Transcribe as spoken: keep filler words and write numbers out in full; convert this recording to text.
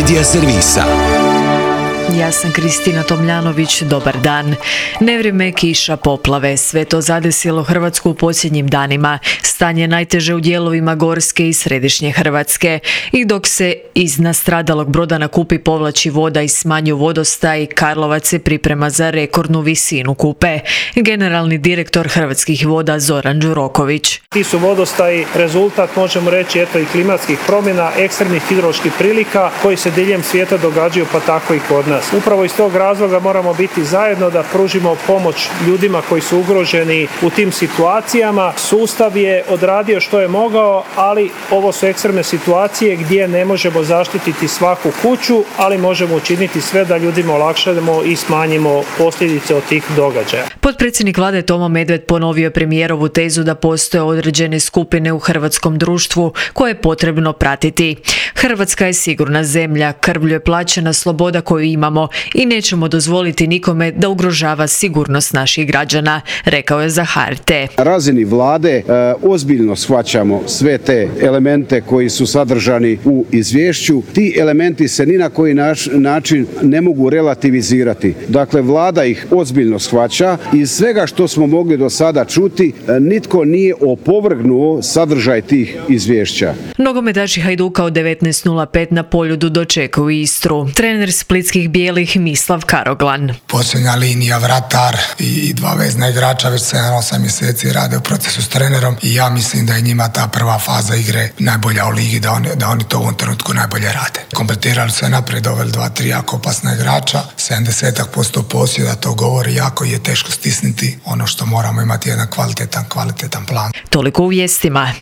Medija servisa. Ja sam Kristina Tomljanović, dobar dan. Nevrijeme, kiša, poplave, sve to zadesilo Hrvatsku u posljednjim danima. Stanje najteže u dijelovima Gorske i Središnje Hrvatske. I dok se iz nastradalog broda na Kupi povlači voda i smanju vodostaj, Karlovac se priprema za rekordnu visinu Kupe. Generalni direktor Hrvatskih voda Zoran Đuroković. Ti su vodostaji rezultat, možemo reći, eto, i klimatskih promjena, ekstremnih hidroloških prilika koji se diljem svijeta događaju, pa tako i kod nas. Upravo iz tog razloga moramo biti zajedno da pružimo pomoć ljudima koji su ugroženi u tim situacijama. Sustav je odradio što je mogao, ali ovo su ekstremne situacije gdje ne možemo zaštititi svaku kuću, ali možemo učiniti sve da ljudima olakšamo i smanjimo posljedice od tih događaja. Potpredsjednik vlade Tomo Medved ponovio je premijerovu tezu da postoje određene skupine u hrvatskom društvu koje je potrebno pratiti. Hrvatska je sigurna zemlja, krvlju je plaćena sloboda koju imamo i nećemo dozvoliti nikome da ugrožava sigurnost naših građana, rekao je za H R T. Na razini vlade e, ozbiljno shvaćamo sve te elemente koji su sadržani u izvješću. Ti elementi se ni na koji naš, način ne mogu relativizirati. Dakle, vlada ih ozbiljno shvaća. Iz svega što smo mogli do sada čuti, e, nitko nije opovrgnuo sadržaj tih izvješća. Nogometaši Hajduka od devetnaest nula pet na Poljudu dočekuju Istru. Trener splitskih bijelih Mislav Karoglan. Posljednja linija, vratar i dva vezna igrača već sedam osam mjeseci rade u procesu s trenerom i ja mislim da je njima ta prva faza igre najbolja u ligi, da oni, da oni to u ovom trenutku najbolje rade. Kompletirali su se naprijed, doveli dva, tri jako opasna igrača, sedamdeset posto posjeda, to govori, jako je teško stisniti ono što moramo imati, jedan kvalitetan, kvalitetan plan. Toliko u vijestima.